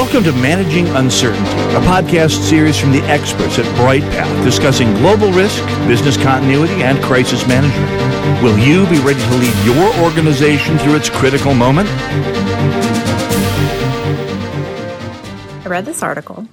Welcome to Managing Uncertainty, a podcast series from the experts at BrightPath discussing global risk, business continuity, and crisis management. Will you be ready to lead your organization through its critical moment? I read this article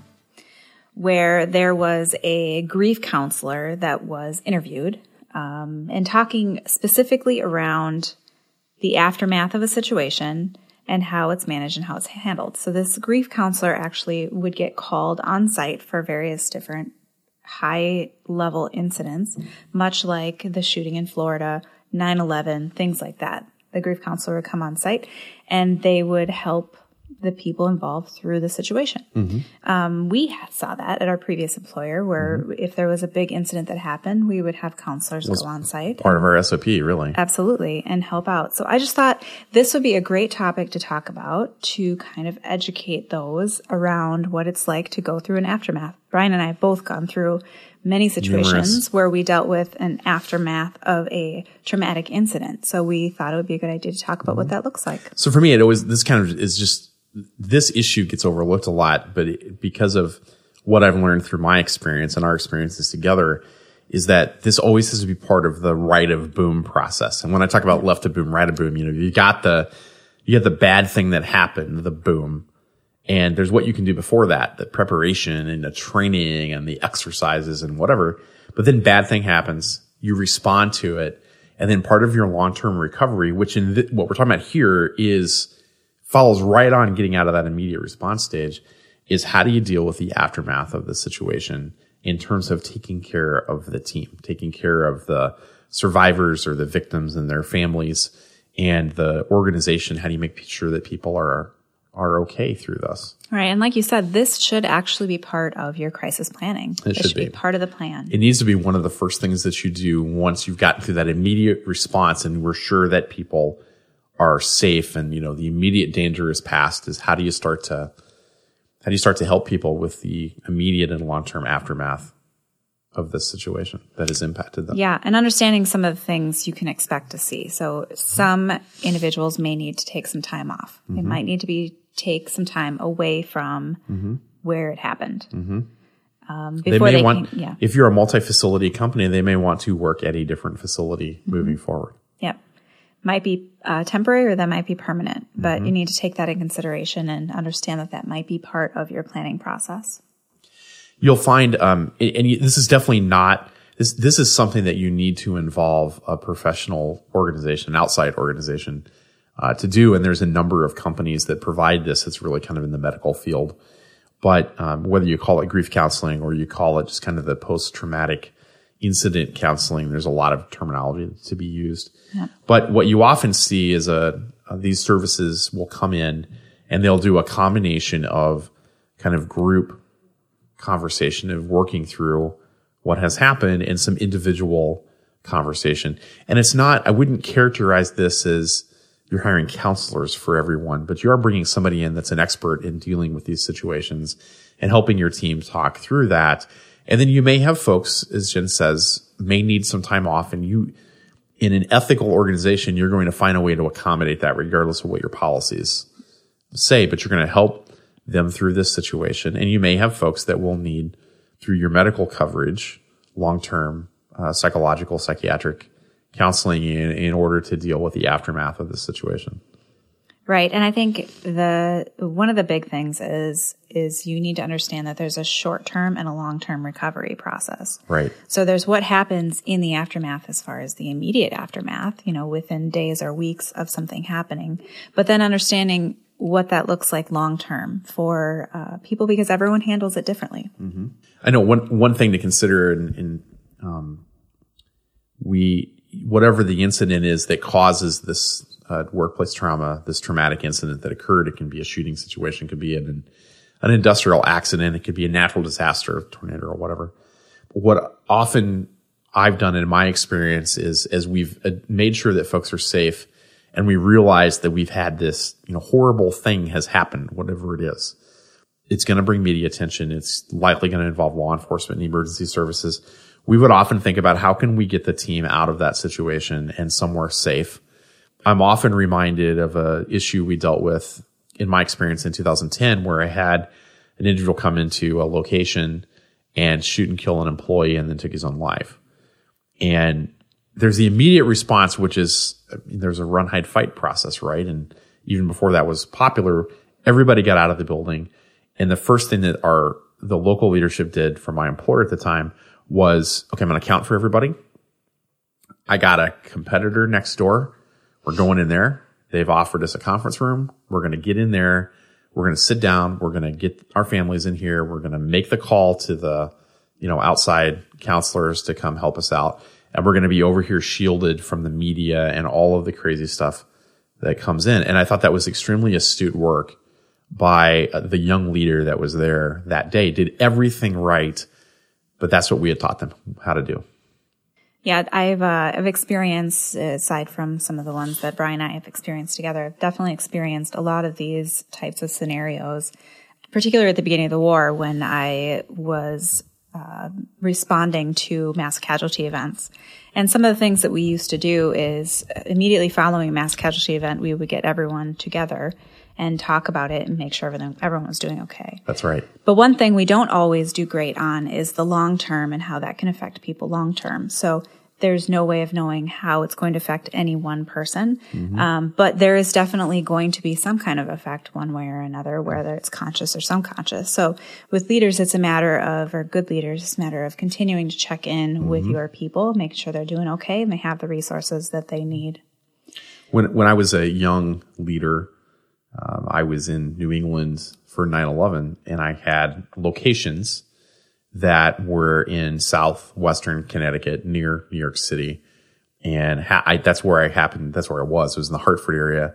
where there was a grief counselor that was interviewed and talking specifically around the aftermath of a situation and how it's managed and how it's handled. So this grief counselor actually would get called on site for various different high-level incidents, much like the shooting in Florida, 9/11, things like that. The grief counselor would come on site, and they would help the people involved through the situation. Mm-hmm. We saw that at our previous employer where if there was a big incident that happened, we would have counselors go on site. Part of our SOP, really. Absolutely, and help out. So I just thought this would be a great topic to talk about to kind of educate those around what it's like to go through an aftermath. Brian and I have both gone through many situations where we dealt with an aftermath of a traumatic incident. So we thought it would be a good idea to talk about what that looks like. So for me, this kind of is just, this issue gets overlooked a lot, but because of what I've learned through my experience and our experiences together is that this always has to be part of the right of boom process. And when I talk about left of boom, right of boom, you got the bad thing that happened, the boom, and there's what you can do before that, the preparation and the training and the exercises and whatever. But then bad thing happens, you respond to it, and then part of your long-term recovery, which what we're talking about here follows right on getting out of that immediate response stage, is how do you deal with the aftermath of the situation in terms of taking care of the team, taking care of the survivors or the victims and their families and the organization. How do you make sure that people are okay through this? Right. And like you said, this should actually be part of your crisis planning. It should be part of the plan. It needs to be one of the first things that you do once you've gotten through that immediate response and we're sure that people are safe and, the immediate danger is past. Is how do you start to help people with the immediate and long-term aftermath of this situation that has impacted them? Yeah. And understanding some of the things you can expect to see. So some individuals may need to take some time off. Mm-hmm. They might need to take some time away from where it happened. Mm-hmm. If you're a multi-facility company, they may want to work at a different facility moving forward. Yep. Might be temporary or that might be permanent, but you need to take that in consideration and understand that might be part of your planning process. You'll find, this is definitely not, this is something that you need to involve a professional organization, an outside organization, to do. And there's a number of companies that provide this. It's really kind of in the medical field. But, whether you call it grief counseling or you call it just kind of the post-traumatic incident counseling, there's a lot of terminology to be used. Yep. But what you often see is these services will come in and they'll do a combination of kind of group conversation of working through what has happened and some individual conversation. And I wouldn't characterize this as you're hiring counselors for everyone, but you are bringing somebody in that's an expert in dealing with these situations and helping your team talk through that. And then you may have folks, as Jen says, may need some time off, and in an ethical organization, you're going to find a way to accommodate that regardless of what your policies say, but you're going to help them through this situation. And you may have folks that will need, through your medical coverage, long-term psychological, psychiatric counseling in order to deal with the aftermath of this situation. Right. And I think one of the big things is you need to understand that there's a short-term and a long-term recovery process. Right. So there's what happens in the aftermath as far as the immediate aftermath, within days or weeks of something happening, but then understanding what that looks like long-term for people because everyone handles it differently. Mm-hmm. I know one thing to consider whatever the incident is that causes this workplace trauma, this traumatic incident that occurred. It can be a shooting situation, it could be an industrial accident, it could be a natural disaster, a tornado or whatever. What often I've done in my experience is as we've made sure that folks are safe and we realize that we've had this, horrible thing has happened, whatever it is. It's going to bring media attention. It's likely going to involve law enforcement and emergency services. We would often think about how can we get the team out of that situation and somewhere safe. I'm often reminded of an issue we dealt with in my experience in 2010 where I had an individual come into a location and shoot and kill an employee and then took his own life. And there's the immediate response, which is there's a run, hide, fight process, right? And even before that was popular, everybody got out of the building. And the first thing that the local leadership did for my employer at the time was, okay, I'm going to count for everybody. I got a competitor next door. We're going in there. They've offered us a conference room. We're going to get in there. We're going to sit down. We're going to get our families in here. We're going to make the call to the, outside counselors to come help us out. And we're going to be over here shielded from the media and all of the crazy stuff that comes in. And I thought that was extremely astute work by the young leader that was there that day. Did everything right, but that's what we had taught them how to do. Yeah, I've experienced, aside from some of the ones that Brian and I have experienced together, I've definitely experienced a lot of these types of scenarios, particularly at the beginning of the war when I was responding to mass casualty events. And some of the things that we used to do is immediately following a mass casualty event, we would get everyone together and talk about it and make sure everyone was doing okay. That's right. But one thing we don't always do great on is the long term and how that can affect people long term. So there's no way of knowing how it's going to affect any one person. Mm-hmm. But there is definitely going to be some kind of effect one way or another, whether it's conscious or subconscious. So with leaders, it's a matter of, or good leaders, it's a matter of continuing to check in mm-hmm. with your people, making sure they're doing okay and they have the resources that they need. When I was a young leader, I was in New England for 9/11, and I had locations that were in southwestern Connecticut near New York City. And that's where I was. It was in the Hartford area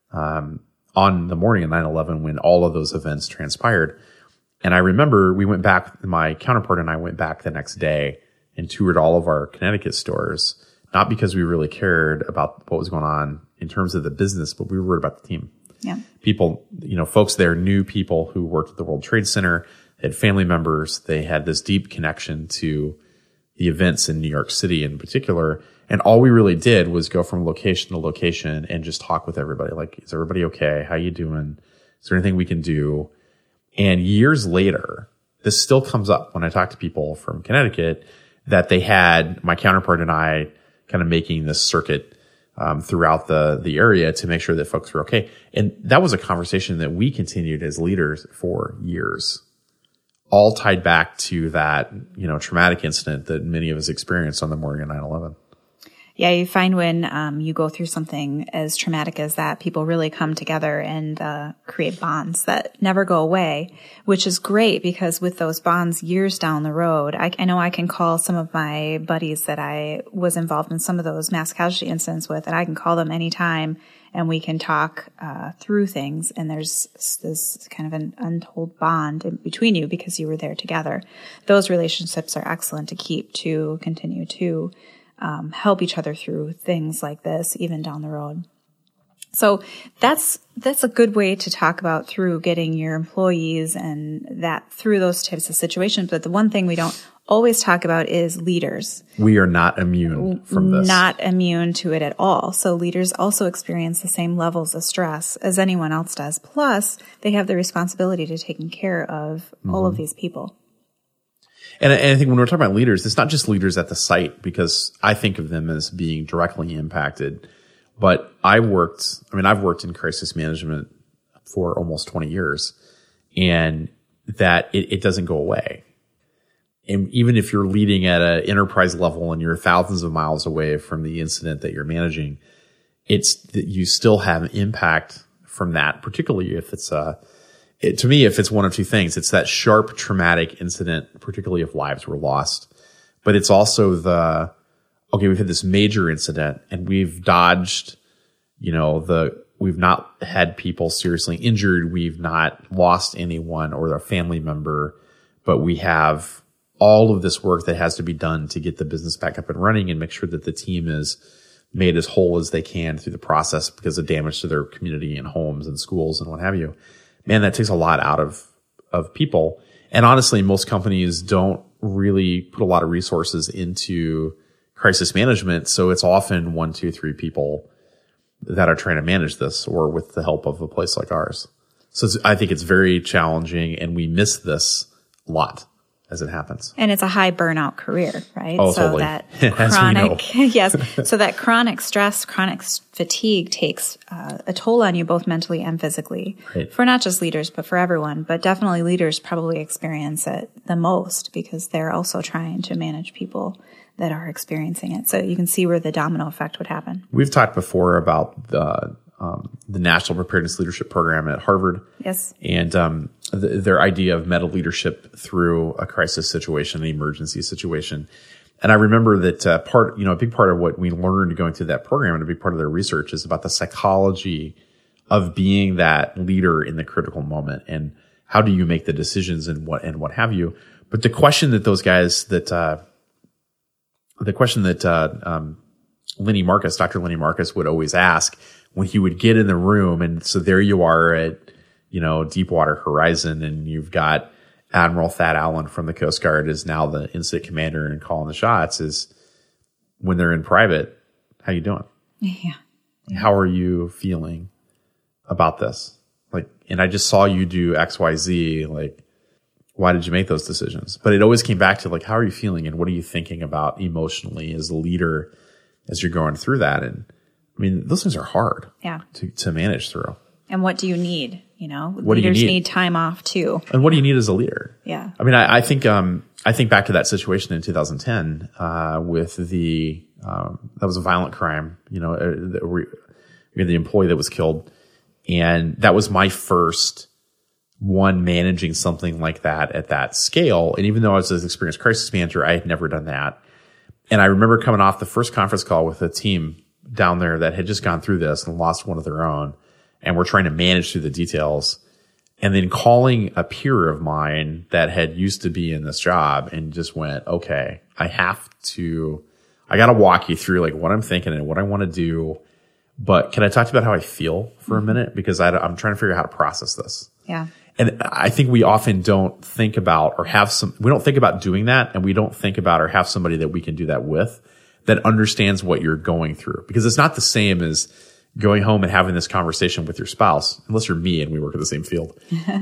on the morning of 9/11 when all of those events transpired. And I remember my counterpart and I went back the next day and toured all of our Connecticut stores, not because we really cared about what was going on in terms of the business, but we were worried about the team. Yeah. People, folks there knew people who worked at the World Trade Center, had family members. They had this deep connection to the events in New York City in particular. And all we really did was go from location to location and just talk with everybody. Like, is everybody okay? How you doing? Is there anything we can do? And years later, this still comes up when I talk to people from Connecticut, that they had my counterpart and I kind of making this circuit throughout the area to make sure that folks were okay. And that was a conversation that we continued as leaders for years, all tied back to that, traumatic incident that many of us experienced on the morning of 9/11. Yeah, you find when you go through something as traumatic as that, people really come together and create bonds that never go away, which is great because with those bonds years down the road, I know I can call some of my buddies that I was involved in some of those mass casualty incidents with, and I can call them anytime and we can talk through things, and there's this kind of an untold bond in between you because you were there together. Those relationships are excellent to keep, to continue to help each other through things like this, even down the road. So that's a good way to talk about through getting your employees and that through those types of situations. But the one thing we don't always talk about is leaders. We are not immune from this. Not immune to it at all. So leaders also experience the same levels of stress as anyone else does. Plus, they have the responsibility to taking care of all of these people. And I think when we're talking about leaders, it's not just leaders at the site, because I think of them as being directly impacted. But I've worked in crisis management for almost 20 years, and that it doesn't go away. And even if you're leading at an enterprise level and you're thousands of miles away from the incident that you're managing, it's that you still have impact from that, particularly if it's to me, if it's one of two things. It's that sharp traumatic incident, particularly if lives were lost. But it's also we've had this major incident and we've dodged, we've not had people seriously injured. We've not lost anyone or a family member, but we have all of this work that has to be done to get the business back up and running and make sure that the team is made as whole as they can through the process because of damage to their community and homes and schools and what have you. Man, that takes a lot out of people. And honestly, most companies don't really put a lot of resources into crisis management. So it's often 1, 2, 3 people that are trying to manage this, or with the help of a place like ours. So I think it's very challenging, and we miss this a lot as it happens. And it's a high burnout career, right? Oh, so totally. that As we know. yes. So that chronic stress, chronic fatigue takes a toll on you both mentally and physically. Right. For not just leaders, but for everyone. But definitely leaders probably experience it the most because they're also trying to manage people that are experiencing it. So you can see where the domino effect would happen. We've talked before about the National Preparedness Leadership Program at Harvard. Yes. And their idea of meta leadership through a crisis situation, an emergency situation. And I remember that a big part of what we learned going through that program and a big part of their research is about the psychology of being that leader in the critical moment and how do you make the decisions and what have you. But the question that those guys Dr. Lenny Marcus would always ask when he would get in the room, and so there you are at, Deepwater Horizon, and you've got Admiral Thad Allen from the Coast Guard is now the incident commander and calling the shots, is when they're in private, how you doing? Yeah. How are you feeling about this? And I just saw you do XYZ, why did you make those decisions? But it always came back to how are you feeling and what are you thinking about emotionally as a leader as you're going through that? And I mean, those things are hard to manage through. And what do you need? What leaders do you need time off too. And what do you need as a leader? Yeah. I mean, I think back to that situation in 2010 with that was a violent crime. We had the employee that was killed, and that was my first one managing something like that at that scale. And even though I was an experienced crisis manager, I had never done that. And I remember coming off the first conference call with a team down there that had just gone through this and lost one of their own, and we're trying to manage through the details. And then calling a peer of mine that had used to be in this job and just went, okay, I got to walk you through what I'm thinking and what I want to do. But can I talk to you about how I feel for a minute? Because I'm trying to figure out how to process this. Yeah. And I think we often don't think about we don't think about doing that, and we don't think about or have somebody that we can do that with that understands what you're going through. Because it's not the same as going home and having this conversation with your spouse, unless you're me and we work in the same field.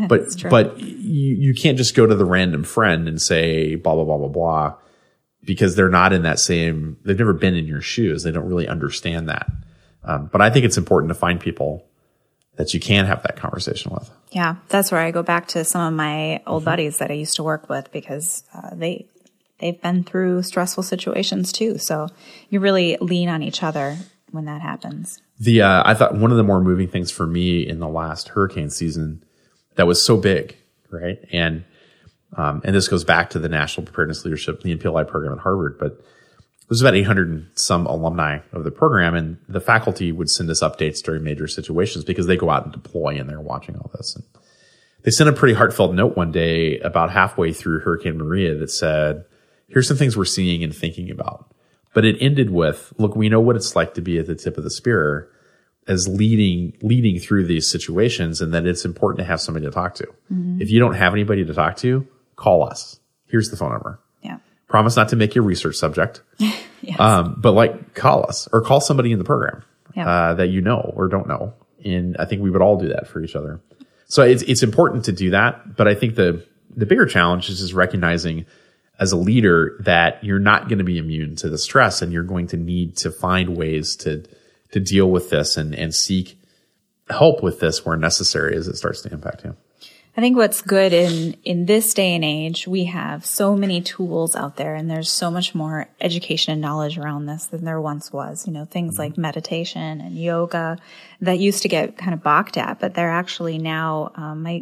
But you can't just go to the random friend and say blah, blah, blah, blah, blah, because they're not in that same, they've never been in your shoes. They don't really understand that. But I think it's important to find people that you can have that conversation with. Yeah, that's where I go back to some of my old buddies that I used to work with because they've been through stressful situations too. So you really lean on each other when that happens. I thought one of the more moving things for me in the last hurricane season that was so big, right? And this goes back to the National Preparedness Leadership, the NPLI program at Harvard, but there's about 800 and some alumni of the program, and the faculty would send us updates during major situations because they go out and deploy and they're watching all this. And they sent a pretty heartfelt note one day about halfway through Hurricane Maria that said, here's some things we're seeing and thinking about. But it ended with, look, we know what it's like to be at the tip of the spear as leading through these situations, and that it's important to have somebody to talk to. Mm-hmm. If you don't have anybody to talk to, call us. Here's the phone number. Yeah. Promise not to make your research subject. Yes. But call us or call somebody in the program that you know or don't know. And I think we would all do that for each other. So it's important to do that. But I think the bigger challenge is recognizing as a leader that you're not going to be immune to the stress, and you're going to need to find ways to deal with this and seek help with this where necessary as it starts to impact you. I think what's good in this day and age, we have so many tools out there, and there's so much more education and knowledge around this than there once was. Things like meditation and yoga that used to get kind of balked at, but they're actually now,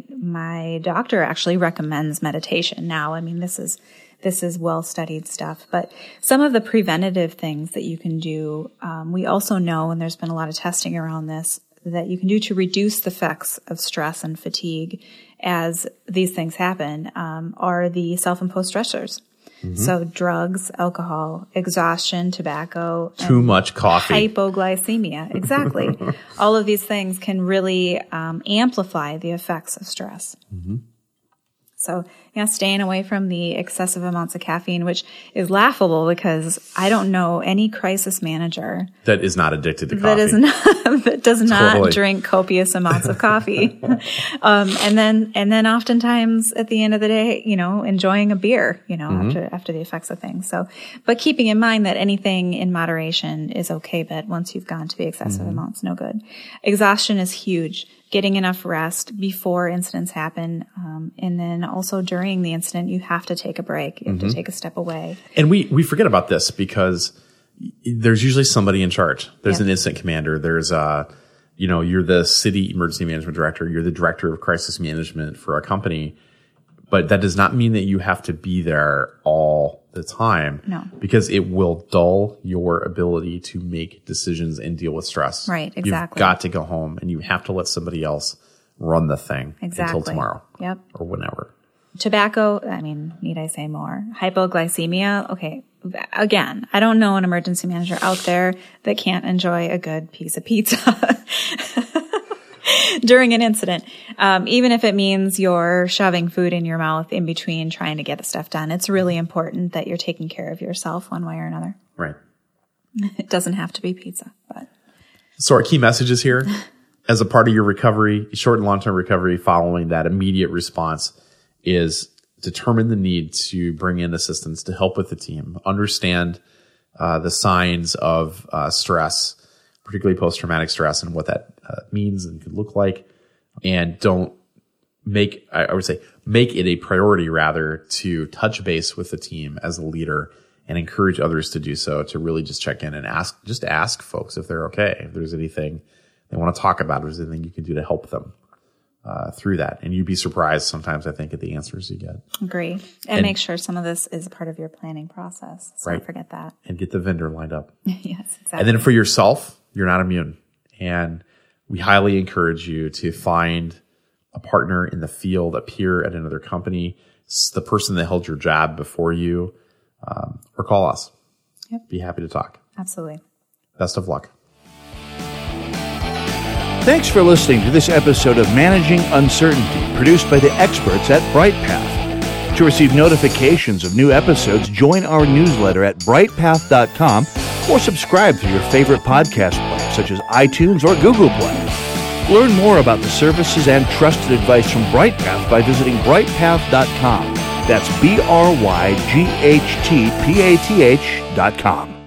my doctor actually recommends meditation now. I mean, this is well-studied stuff. But some of the preventative things that you can do, we also know, and there's been a lot of testing around this, that you can do to reduce the effects of stress and fatigue as these things happen, are the self-imposed stressors. Mm-hmm. So drugs, alcohol, exhaustion, tobacco. Too much coffee. Hypoglycemia. Exactly. All of these things can really amplify the effects of stress. Mm-hmm. So, yeah, staying away from the excessive amounts of caffeine, which is laughable because I don't know any crisis manager that is not addicted to coffee. That does not drink copious amounts of coffee. And then oftentimes at the end of the day, enjoying a beer, after the effects of things. So, but keeping in mind that anything in moderation is okay, but once you've gone to the excessive amounts, no good. Exhaustion is huge. Getting enough rest before incidents happen. And then also during the incident, you have to take a break. You have to take a step away. And we forget about this because there's usually somebody in charge. There's an incident commander. There's you're the city emergency management director. You're the director of crisis management for a company. But that does not mean that you have to be there all the time. No. Because it will dull your ability to make decisions and deal with stress. Right, exactly. You've got to go home and you have to let somebody else run the thing until tomorrow. Yep. Or whenever. Tobacco, need I say more? Hypoglycemia, okay. Again, I don't know an emergency manager out there that can't enjoy a good piece of pizza during an incident. Even if it means you're shoving food in your mouth in between trying to get the stuff done. It's really important that you're taking care of yourself one way or another. Right. It doesn't have to be pizza, but. So our key messages here, as a part of your recovery, short and long-term recovery following that immediate response, is determine the need to bring in assistance to help with the team, understand the signs of stress, particularly post-traumatic stress and what that means and could look like, and don't make it a priority rather to touch base with the team as a leader and encourage others to do so, to really just check in and ask folks if they're okay, if there's anything they want to talk about, if there's anything you can do to help them through that. And you'd be surprised sometimes, I think, at the answers you get. Agree. And make sure some of this is a part of your planning process. So don't forget that. And get the vendor lined up. Yes, exactly. And then for yourself, you're not immune. And we highly encourage you to find a partner in the field, a peer at another company, the person that held your job before you, or call us. Yep. Be happy to talk. Absolutely. Best of luck. Thanks for listening to this episode of Managing Uncertainty, produced by the experts at BrightPath. To receive notifications of new episodes, join our newsletter at brightpath.com or subscribe through your favorite podcast player, such as iTunes or Google Play. Learn more about the services and trusted advice from BrightPath by visiting brightpath.com. That's BrightPath.com.